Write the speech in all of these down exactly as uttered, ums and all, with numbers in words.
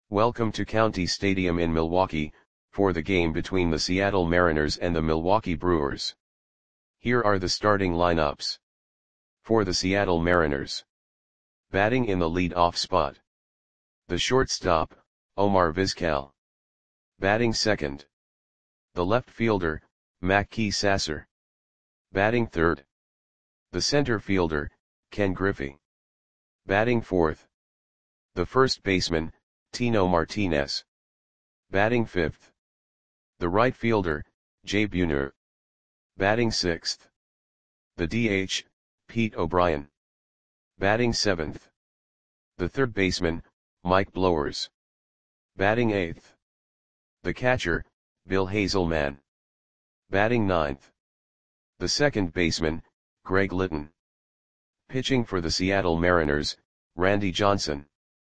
Welcome to County Stadium in Milwaukee, for the game between the Seattle Mariners and the Milwaukee Brewers. Here are the starting lineups. For the Seattle Mariners. Batting in the lead-off spot. The shortstop, Omar Vizquel. Batting second. The left fielder, Mackey Sasser. Batting third. The center fielder, Ken Griffey. Batting fourth. The first baseman, Tino Martinez. Batting fifth. The right fielder, Jay Buhner. Batting sixth. The D H, Pete O'Brien. Batting seventh. The third baseman, Mike Blowers. Batting eighth. The catcher, Bill Hazelman. Batting ninth. The second baseman, Greg Litton. Pitching for the Seattle Mariners, Randy Johnson.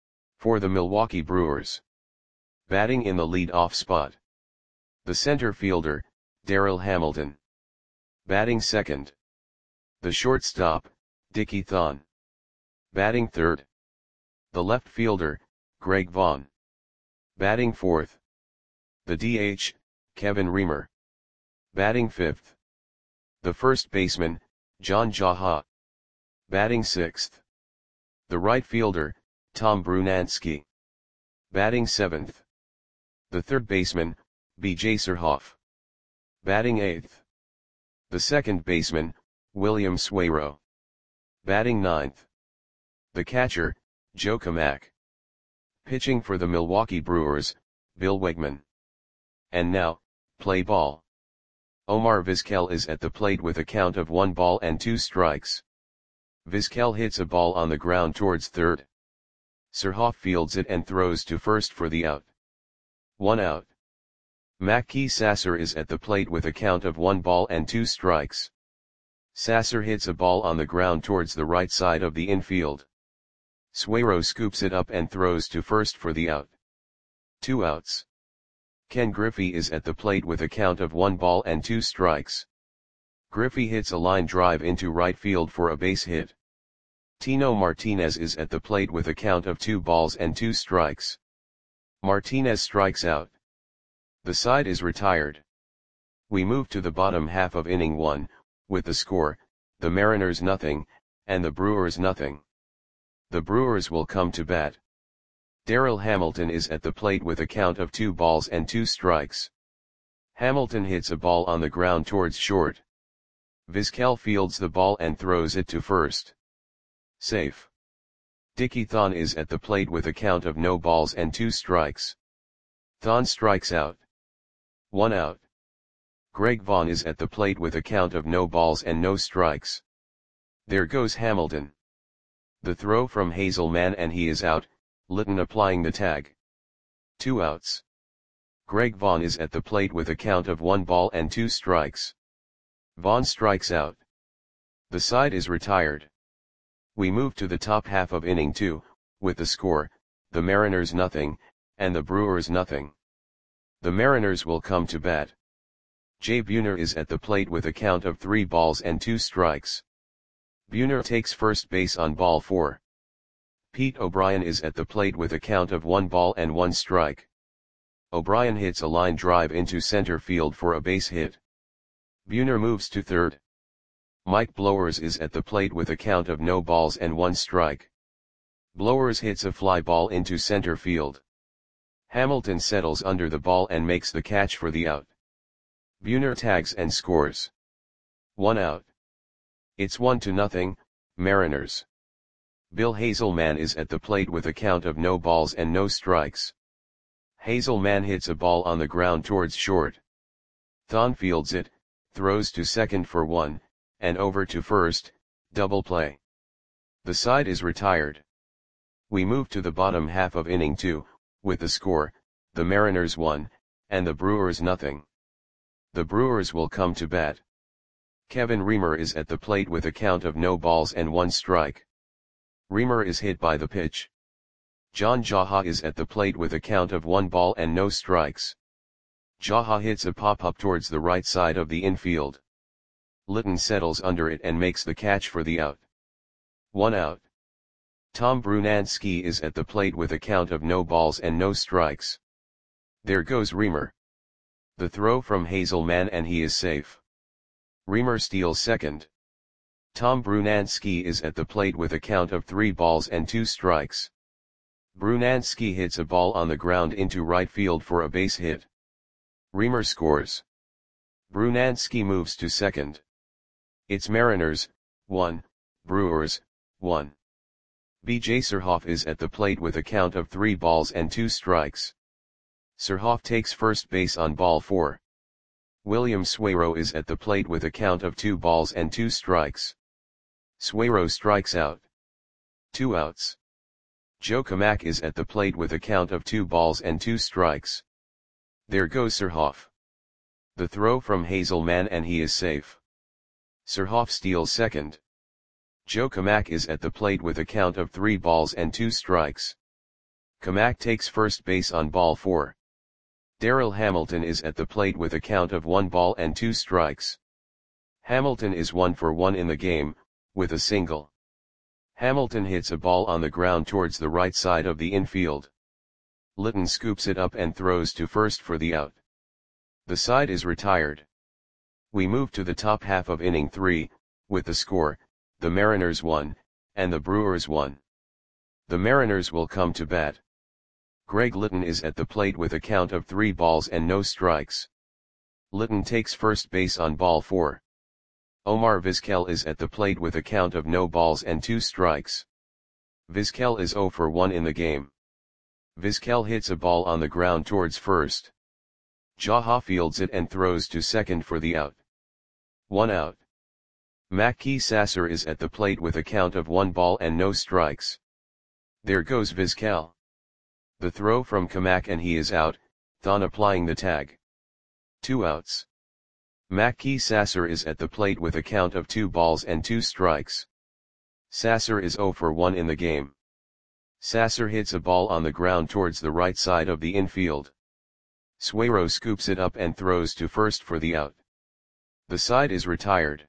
For the Milwaukee Brewers. Batting in the lead-off spot. The center fielder, Darryl Hamilton. Batting second. The shortstop, Dickie Thon. Batting third. The left fielder, Greg Vaughn. Batting fourth. The D H, Kevin Reamer. Batting fifth. The first baseman, John Jaha. Batting sixth. The right fielder, Tom Brunansky. Batting seventh. The third baseman, B J Surhoff. Batting eighth. The second baseman, William Swayro. Batting ninth. The catcher, Joe Kamak. Pitching for the Milwaukee Brewers, Bill Wegman. And now, play ball. Omar Vizquel is at the plate with a count of one ball and two strikes. Vizquel hits a ball on the ground towards third. Surhoff fields it and throws to first for the out. One out. Mackey Sasser is at the plate with a count of one ball and two strikes. Sasser hits a ball on the ground towards the right side of the infield. Swayro scoops it up and throws to first for the out. Two outs. Ken Griffey is at the plate with a count of one ball and two strikes. Griffey hits a line drive into right field for a base hit. Tino Martinez is at the plate with a count of two balls and two strikes. Martinez strikes out. The side is retired. We move to the bottom half of inning one, with the score, the Mariners nothing, and the Brewers nothing. The Brewers will come to bat. Darryl Hamilton is at the plate with a count of two balls and two strikes. Hamilton hits a ball on the ground towards short. Vizquel fields the ball and throws it to first. Safe. Dickie Thon is at the plate with a count of no balls and two strikes. Thon strikes out. One out. Greg Vaughn is at the plate with a count of no balls and no strikes. There goes Hamilton. The throw from Hazelman and he is out, Litton applying the tag. Two outs. Greg Vaughn is at the plate with a count of one ball and two strikes. Vaughn strikes out. The side is retired. We move to the top half of inning two, with the score, the Mariners nothing, and the Brewers nothing. The Mariners will come to bat. Jay Buhner is at the plate with a count of three balls and two strikes. Buhner takes first base on ball four. Pete O'Brien is at the plate with a count of one ball and one strike. O'Brien hits a line drive into center field for a base hit. Buhner moves to third. Mike Blowers is at the plate with a count of no balls and one strike. Blowers hits a fly ball into center field. Hamilton settles under the ball and makes the catch for the out. Buhner tags and scores. One out. It's one to nothing, Mariners. Bill Hazelman is at the plate with a count of no balls and no strikes. Hazelman hits a ball on the ground towards short. Thon fields it, throws to second for one, and over to first, double play. The side is retired. We move to the bottom half of inning two, with the score, the Mariners one, and the Brewers nothing. The Brewers will come to bat. Kevin Reamer is at the plate with a count of no balls and one strike. Reamer is hit by the pitch. John Jaha is at the plate with a count of one ball and no strikes. Jaha hits a pop-up towards the right side of the infield. Litton settles under it and makes the catch for the out. One out. Tom Brunansky is at the plate with a count of no balls and no strikes. There goes Reimer. The throw from Hazelman and he is safe. Reimer steals second. Tom Brunansky is at the plate with a count of three balls and two strikes. Brunansky hits a ball on the ground into right field for a base hit. Reimer scores. Brunansky moves to second. It's Mariners, one, Brewers, one. B J Surhoff is at the plate with a count of three balls and two strikes. Surhoff takes first base on ball four. William Suero is at the plate with a count of two balls and two strikes. Suero strikes out. Two outs. Joe Kamak is at the plate with a count of two balls and two strikes. There goes Surhoff. The throw from Hazelman and he is safe. Surhoff steals second. Joe Kamak is at the plate with a count of three balls and two strikes. Kamak takes first base on ball four. Darryl Hamilton is at the plate with a count of one ball and two strikes. Hamilton is one for one in the game, with a single. Hamilton hits a ball on the ground towards the right side of the infield. Litton scoops it up and throws to first for the out. The side is retired. We move to the top half of inning three, with the score, the Mariners one, and the Brewers one. The Mariners will come to bat. Greg Litton is at the plate with a count of three balls and no strikes. Litton takes first base on ball four. Omar Vizquel is at the plate with a count of no balls and two strikes. Vizquel is zero for one in the game. Vizquel hits a ball on the ground towards first. Jaha fields it and throws to second for the out. One out. Mackey Sasser is at the plate with a count of one ball and no strikes. There goes Vizquel. The throw from Kamak and he is out, Thon applying the tag. Two outs. Mackey Sasser is at the plate with a count of two balls and two strikes. Sasser is zero for one in the game. Sasser hits a ball on the ground towards the right side of the infield. Suero scoops it up and throws to first for the out. The side is retired.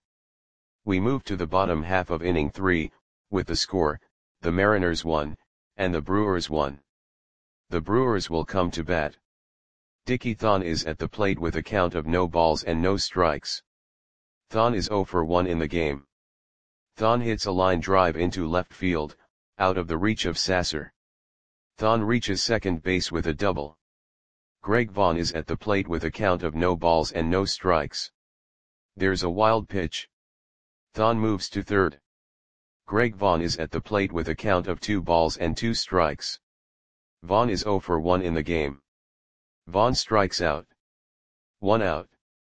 We move to the bottom half of inning three, with the score, the Mariners one, and the Brewers one. The Brewers will come to bat. Dickie Thon is at the plate with a count of no balls and no strikes. Thon is zero for one in the game. Thon hits a line drive into left field, out of the reach of Sasser. Thon reaches second base with a double. Greg Vaughn is at the plate with a count of no balls and no strikes. There's a wild pitch. Thon moves to third. Greg Vaughn is at the plate with a count of two balls and two strikes. Vaughn is zero for one in the game. Vaughn strikes out. One out.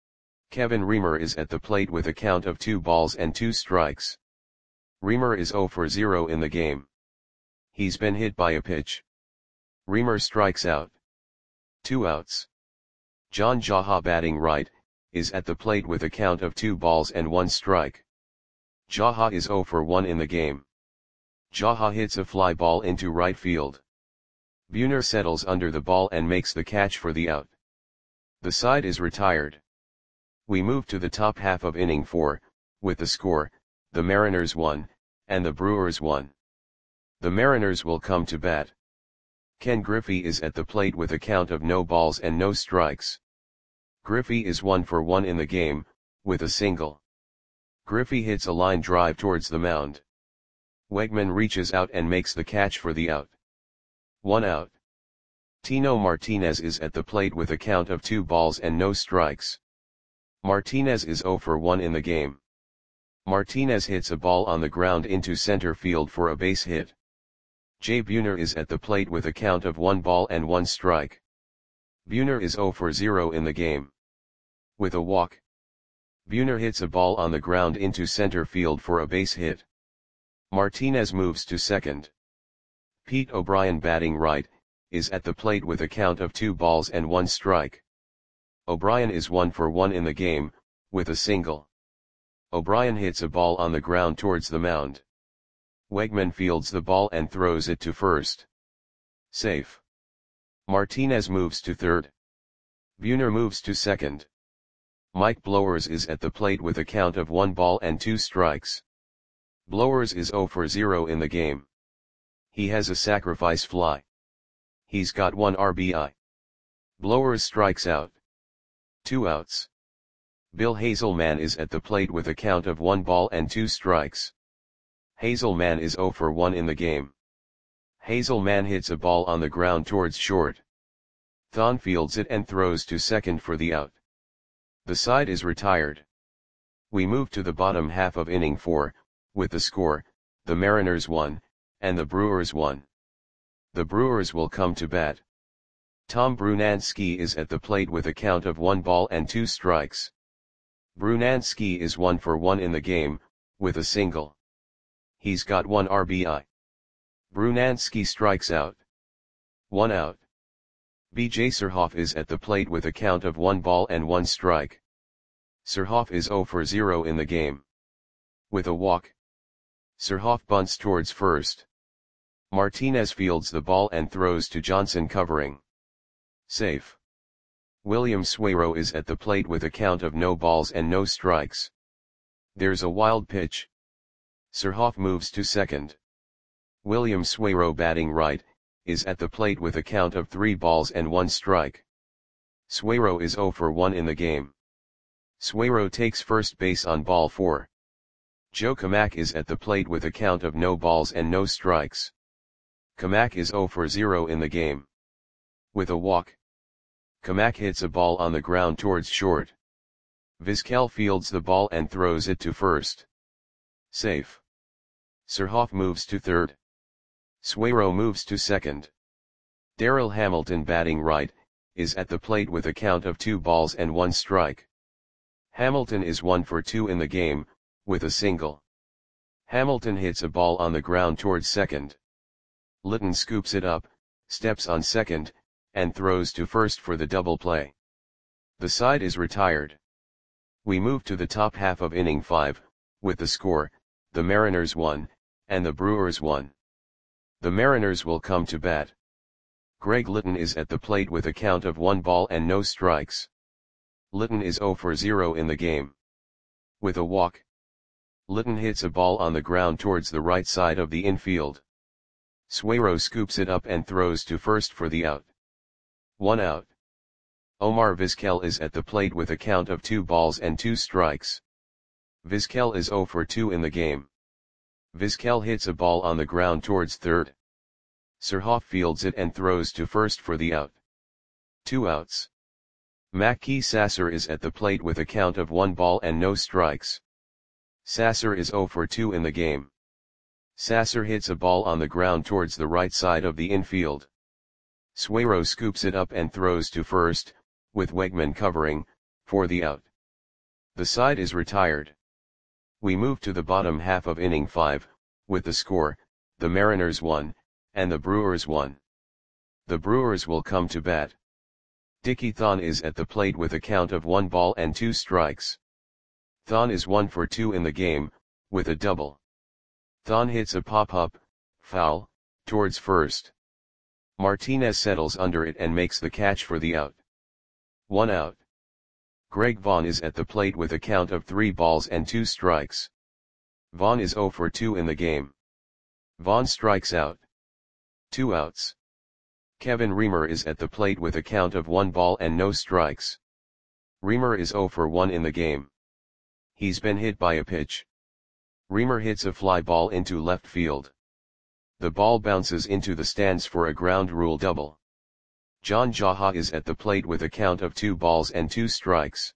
Kevin Reimer is at the plate with a count of two balls and two strikes. Reimer is zero for zero in the game. He's been hit by a pitch. Reimer strikes out. Two outs. John Jaha, batting right, is at the plate with a count of two balls and one strike. Jaha is zero for one in the game. Jaha hits a fly ball into right field. Buhner settles under the ball and makes the catch for the out. The side is retired. We move to the top half of inning four, with the score, the Mariners one, and the Brewers one. The Mariners will come to bat. Ken Griffey is at the plate with a count of no balls and no strikes. Griffey is one for one in the game, with a single. Griffey hits a line drive towards the mound. Wegman reaches out and makes the catch for the out. One out. Tino Martinez is at the plate with a count of two balls and no strikes. Martinez is zero for one in the game. Martinez hits a ball on the ground into center field for a base hit. Jay Buhner is at the plate with a count of one ball and one strike. Buhner is zero for zero in the game. With a walk. Buhner hits a ball on the ground into center field for a base hit. Martinez moves to second. Pete O'Brien, batting right, is at the plate with a count of two balls and one strike. O'Brien is one for one in the game, with a single. O'Brien hits a ball on the ground towards the mound. Wegman fields the ball and throws it to first. Safe. Martinez moves to third. Buhner moves to second. Mike Blowers is at the plate with a count of one ball and two strikes. Blowers is zero for zero in the game. He has a sacrifice fly. He's got one R B I. Blowers strikes out. Two outs. Bill Hazelman is at the plate with a count of one ball and two strikes. Hazelman is zero for one in the game. Hazelman hits a ball on the ground towards short. Thon fields it and throws to second for the out. The side is retired. We move to the bottom half of inning four, with the score, the Mariners won, and the Brewers won. The Brewers will come to bat. Tom Brunansky is at the plate with a count of one ball and two strikes. Brunansky is one for one in the game, with a single. He's got one R B I. Brunansky strikes out. One out. B J Surhoff is at the plate with a count of one ball and one strike. Surhoff is zero for zero in the game. With a walk. Surhoff bunts towards first. Martinez fields the ball and throws to Johnson covering. Safe. William Suero is at the plate with a count of no balls and no strikes. There's a wild pitch. Surhoff moves to second. William Suero, batting right, is at the plate with a count of three balls and one strike. Suero is zero for one in the game. Suero takes first base on ball four. Joe Kamak is at the plate with a count of no balls and no strikes. Kamak is zero for zero in the game. With a walk. Kamak hits a ball on the ground towards short. Vizquel fields the ball and throws it to first. Safe. Surhoff moves to third. Suero moves to second. Darryl Hamilton, batting right, is at the plate with a count of two balls and one strike. Hamilton is one for two in the game, with a single. Hamilton hits a ball on the ground towards second. Litton scoops it up, steps on second, and throws to first for the double play. The side is retired. We move to the top half of inning five, with the score, the Mariners won, and the Brewers won. The Mariners will come to bat. Greg Litton is at the plate with a count of one ball and no strikes. Litton is zero for zero in the game. With a walk. Litton hits a ball on the ground towards the right side of the infield. Suero scoops it up and throws to first for the out. One out. Omar Vizquel is at the plate with a count of two balls and two strikes. Vizquel is zero for two in the game. Vizquel hits a ball on the ground towards third. Surhoff fields it and throws to first for the out. Two outs. Mackey Sasser is at the plate with a count of one ball and no strikes. Sasser is zero for two in the game. Sasser hits a ball on the ground towards the right side of the infield. Suero scoops it up and throws to first, with Wegman covering, for the out. The side is retired. We move to the bottom half of inning five, with the score, the Mariners won, and the Brewers won. The Brewers will come to bat. Dickie Thon is at the plate with a count of one ball and two strikes. Thon is one for two in the game, with a double. Thon hits a pop-up, foul, towards first. Martinez settles under it and makes the catch for the out. One out. Greg Vaughn is at the plate with a count of three balls and two strikes. Vaughn is zero for two in the game. Vaughn strikes out. Two outs. Kevin Reamer is at the plate with a count of one ball and no strikes. Reamer is zero for one in the game. He's been hit by a pitch. Reamer hits a fly ball into left field. The ball bounces into the stands for a ground rule double. John Jaha is at the plate with a count of two balls and two strikes.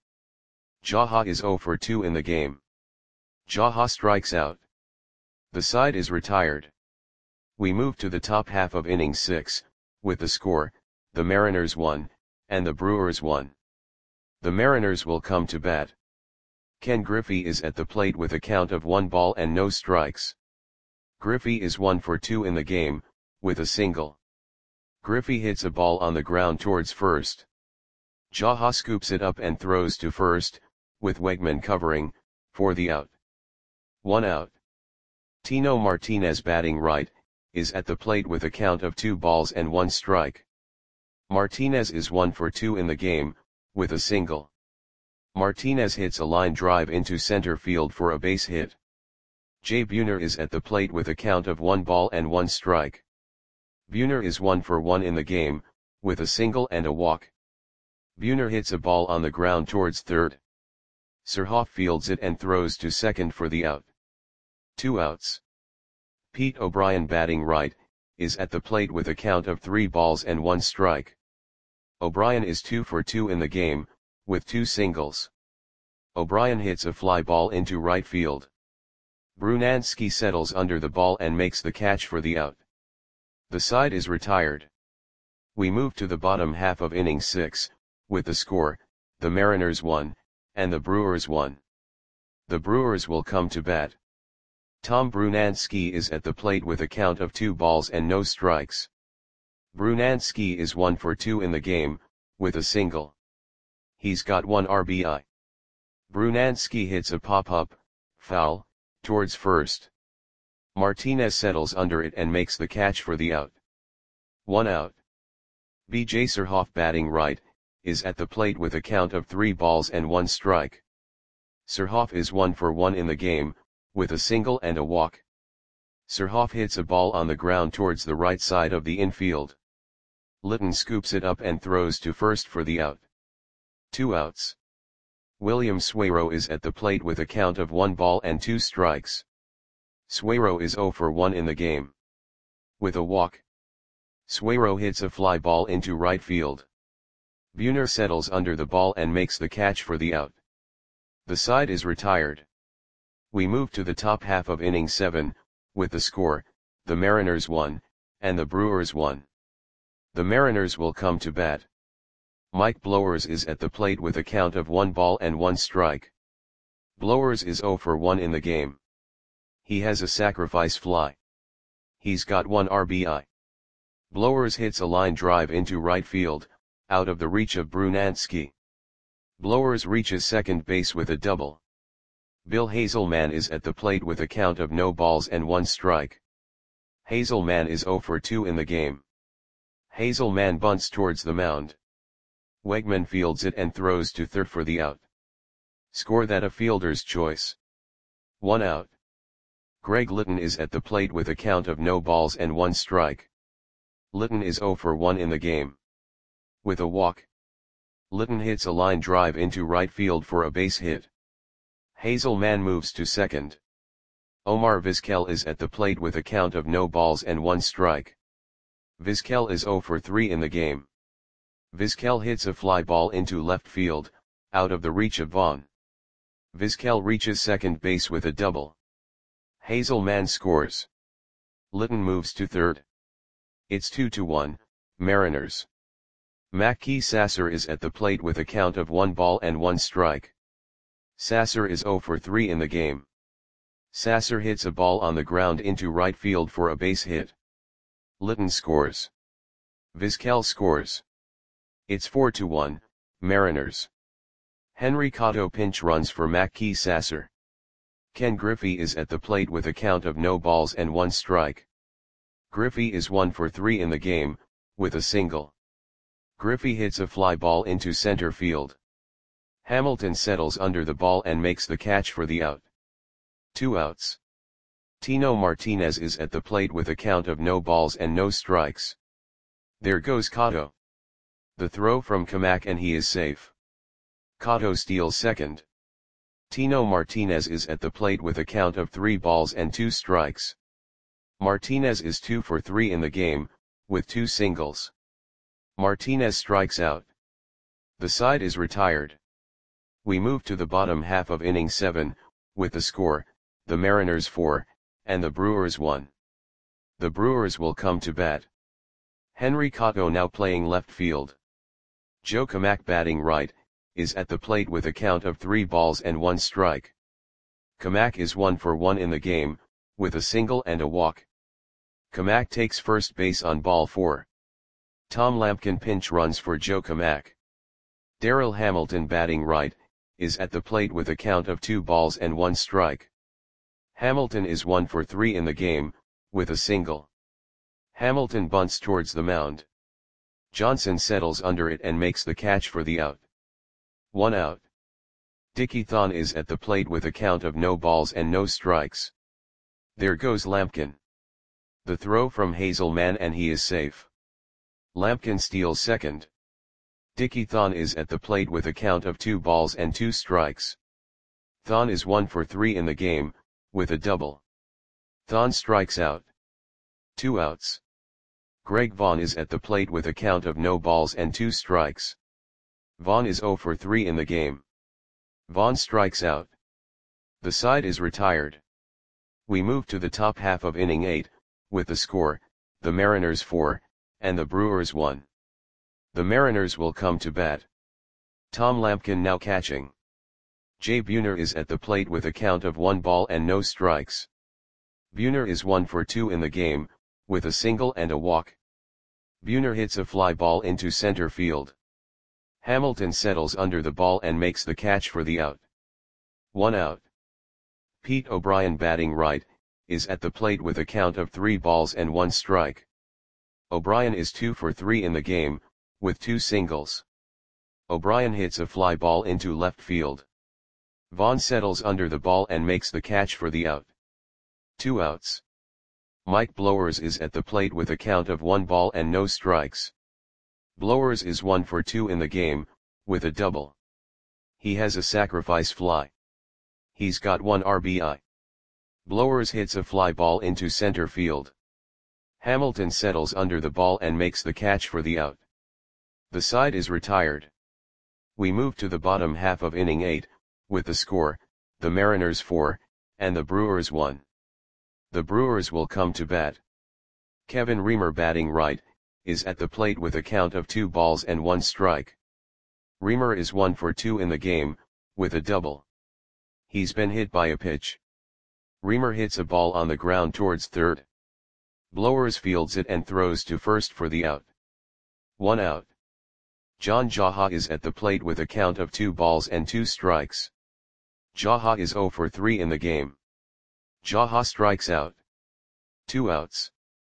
Jaha is zero for two in the game. Jaha strikes out. The side is retired. We move to the top half of inning six, with the score, the Mariners won, and the Brewers won. The Mariners will come to bat. Ken Griffey is at the plate with a count of one ball and no strikes. Griffey is one for two in the game, with a single. Griffey hits a ball on the ground towards first. Jaha scoops it up and throws to first, with Wegman covering, for the out. One out. Tino Martinez, batting right, is at the plate with a count of two balls and one strike. Martinez is one for two in the game, with a single. Martinez hits a line drive into center field for a base hit. Jay Buhner is at the plate with a count of one ball and one strike. Buhner is one for one in the game, with a single and a walk. Buhner hits a ball on the ground towards third. Surhoff fields it and throws to second for the out. Two outs. Pete O'Brien, batting right, is at the plate with a count of three balls and one strike. O'Brien is two for two in the game, with two singles. O'Brien hits a fly ball into right field. Brunansky settles under the ball and makes the catch for the out. The side is retired. We move to the bottom half of inning six, with the score, the Mariners won, and the Brewers won. The Brewers will come to bat. Tom Brunansky is at the plate with a count of two balls and no strikes. Brunansky is one for two in the game, with a single. He's got one R B I. Brunansky hits a pop-up, foul, towards first. Martinez settles under it and makes the catch for the out. One out. B J Surhoff, batting right, is at the plate with a count of three balls and one strike. Surhoff is one for one in the game, with a single and a walk. Surhoff hits a ball on the ground towards the right side of the infield. Litton scoops it up and throws to first for the out. Two outs. William Suero is at the plate with a count of one ball and two strikes. Suero is zero for one in the game. With a walk. Suero hits a fly ball into right field. Buhner settles under the ball and makes the catch for the out. The side is retired. We move to the top half of inning seven, with the score, the Mariners won, and the Brewers won. The Mariners will come to bat. Mike Blowers is at the plate with a count of one ball and one strike. Blowers is zero for one in the game. He has a sacrifice fly. He's got one R B I. Blowers hits a line drive into right field, out of the reach of Brunansky. Blowers reaches second base with a double. Bill Hazelman is at the plate with a count of no balls and one strike. Hazelman is zero for two in the game. Hazelman bunts towards the mound. Wegman fields it and throws to third for the out. Score that a fielder's choice. One out. Greg Litton is at the plate with a count of no balls and one strike. Litton is zero for one in the game. With a walk. Litton hits a line drive into right field for a base hit. Hazelman moves to second. Omar Vizquel is at the plate with a count of no balls and one strike. Vizquel is zero for three in the game. Vizquel hits a fly ball into left field, out of the reach of Vaughn. Vizquel reaches second base with a double. Hazelman scores. Litton moves to third. It's two to one, Mariners. Mackey Sasser is at the plate with a count of one ball and one strike. Sasser is zero for three in the game. Sasser hits a ball on the ground into right field for a base hit. Litton scores. Vizquel scores. It's four to one, Mariners. Henry Cotto pinch runs for Mackey Sasser. Ken Griffey is at the plate with a count of no balls and one strike. Griffey is one for three in the game, with a single. Griffey hits a fly ball into center field. Hamilton settles under the ball and makes the catch for the out. Two outs. Tino Martinez is at the plate with a count of no balls and no strikes. There goes Cotto. The throw from Kamak and he is safe. Cotto steals second. Tino Martinez is at the plate with a count of three balls and two strikes. Martinez is two for three in the game, with two singles. Martinez strikes out. The side is retired. We move to the bottom half of inning seven, with the score, the Mariners four, and the Brewers one. The Brewers will come to bat. Henry Cotto now playing left field. Joe Kamak batting right, is at the plate with a count of three balls and one strike. Kamak is one for one in the game, with a single and a walk. Kamak takes first base on ball four. Tom Lampkin pinch runs for Joe Kamak. Darryl Hamilton batting right, is at the plate with a count of two balls and one strike. Hamilton is one for three in the game, with a single. Hamilton bunts towards the mound. Johnson settles under it and makes the catch for the out. One out. Dickie Thon is at the plate with a count of no balls and no strikes. There goes Lampkin. The throw from Hazelman and he is safe. Lampkin steals second. Dickie Thon is at the plate with a count of two balls and two strikes. Thon is one for three in the game, with a double. Thon strikes out. Two outs. Greg Vaughn is at the plate with a count of no balls and two strikes. Vaughn is zero for three in the game. Vaughn strikes out. The side is retired. We move to the top half of inning eight, with the score, the Mariners four, and the Brewers one. The Mariners will come to bat. Tom Lampkin now catching. Jay Buhner is at the plate with a count of one ball and no strikes. Buhner is one for two in the game, with a single and a walk. Buhner hits a fly ball into center field. Hamilton settles under the ball and makes the catch for the out. One out. Pete O'Brien batting right, is at the plate with a count of three balls and one strike. O'Brien is two for three in the game, with two singles. O'Brien hits a fly ball into left field. Vaughn settles under the ball and makes the catch for the out. Two outs. Mike Blowers is at the plate with a count of one ball and no strikes. Blowers is one for two in the game, with a double. He has a sacrifice fly. He's got one R B I. Blowers hits a fly ball into center field. Hamilton settles under the ball and makes the catch for the out. The side is retired. We move to the bottom half of inning eight, with the score, the Mariners four, and the Brewers one. The Brewers will come to bat. Kevin Reamer batting right, is at the plate with a count of two balls and one strike. Reamer is one for two in the game, with a double. He's been hit by a pitch. Reamer hits a ball on the ground towards third. Blowers fields it and throws to first for the out. One out. John Jaha is at the plate with a count of two balls and two strikes. Jaha is zero for three in the game. Jaha strikes out. Two outs.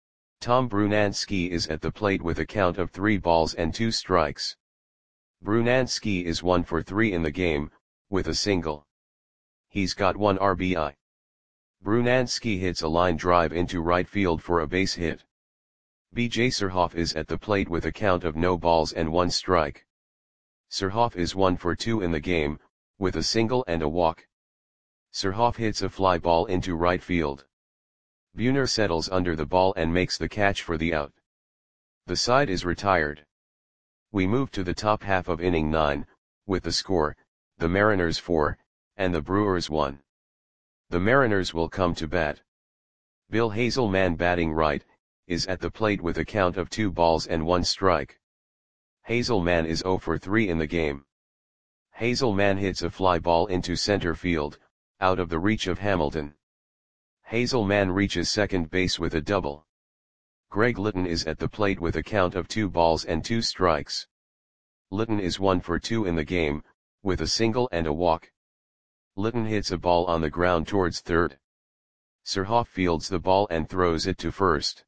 Tom Brunansky is at the plate with a count of three balls and two strikes. Brunansky is one for three in the game, with a single. He's got one R B I. Brunansky hits a line drive into right field for a base hit. B J Surhoff is at the plate with a count of no balls and one strike. Surhoff is one for two in the game, with a single and a walk. Surhoff hits a fly ball into right field. Buhner settles under the ball and makes the catch for the out. The side is retired. We move to the top half of inning nine, with the score, the Mariners four, and the Brewers one. The Mariners will come to bat. Bill Hazelman batting right, is at the plate with a count of two balls and one strike. Hazelman is zero for three in the game. Hazelman hits a fly ball into center field, out of the reach of Hamilton. Hazelman reaches second base with a double. Greg Litton is at the plate with a count of two balls and two strikes. Litton is one for two in the game, with a single and a walk. Litton hits a ball on the ground towards third. Surhoff fields the ball and throws it to first.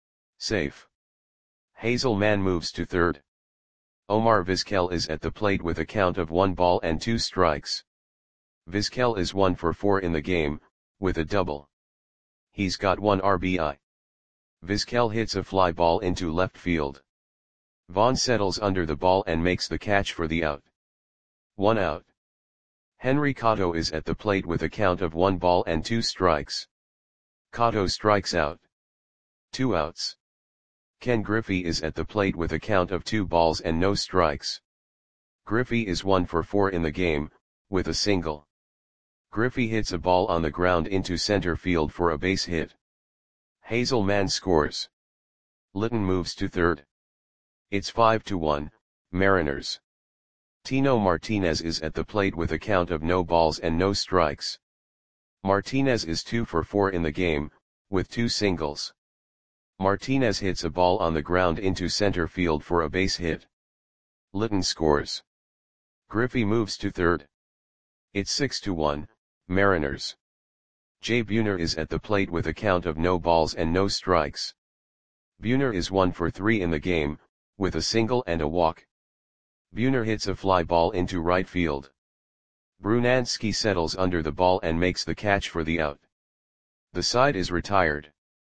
Safe. Hazelman moves to third. Omar Vizquel is at the plate with a count of one ball and two strikes. Vizquel is one for four in the game, with a double. He's got one R B I. Vizquel hits a fly ball into left field. Vaughn settles under the ball and makes the catch for the out. One out. Henry Cotto is at the plate with a count of one ball and two strikes. Cotto strikes out. Two outs. Ken Griffey is at the plate with a count of two balls and no strikes. Griffey is one for four in the game, with a single. Griffey hits a ball on the ground into center field for a base hit. Hazelman scores. Litton moves to third. It's five to one, Mariners. Tino Martinez is at the plate with a count of no balls and no strikes. Martinez is two for four in the game, with two singles. Martinez hits a ball on the ground into center field for a base hit. Litton scores. Griffey moves to third. It's six to one, Mariners. Jay Buhner is at the plate with a count of no balls and no strikes. Buhner is one for three in the game, with a single and a walk. Buhner hits a fly ball into right field. Brunansky settles under the ball and makes the catch for the out. The side is retired.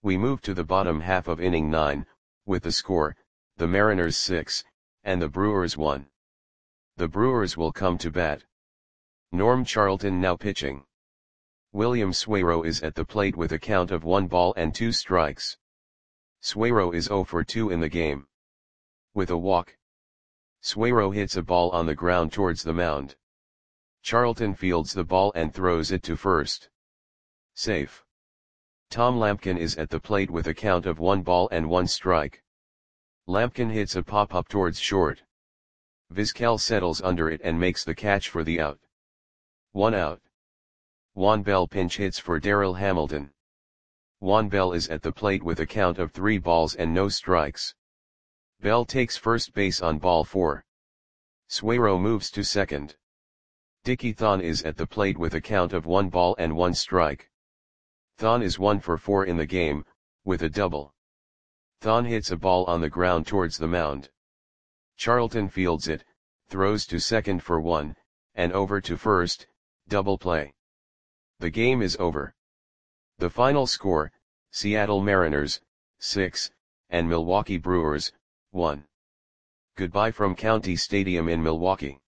We move to the bottom half of inning nine, with the score, the Mariners six, and the Brewers one. The Brewers will come to bat. Norm Charlton now pitching. William Suero is at the plate with a count of one ball and two strikes. Suero is zero for two in the game. With a walk, Suero hits a ball on the ground towards the mound. Charlton fields the ball and throws it to first. Safe. Tom Lampkin is at the plate with a count of one ball and one strike. Lampkin hits a pop-up towards short. Vizquel settles under it and makes the catch for the out. One out. Juan Bell pinch hits for Darryl Hamilton. Juan Bell is at the plate with a count of three balls and no strikes. Bell takes first base on ball four. Suero moves to second. Dickie Thon is at the plate with a count of one ball and one strike. Thon is one for four in the game, with a double. Thon hits a ball on the ground towards the mound. Charlton fields it, throws to second for one, and over to first, double play. The game is over. The final score, Seattle Mariners, six, and Milwaukee Brewers, one. Goodbye from County Stadium in Milwaukee.